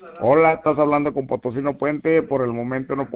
Hola, estás hablando con Potosino Puente. Por el momento no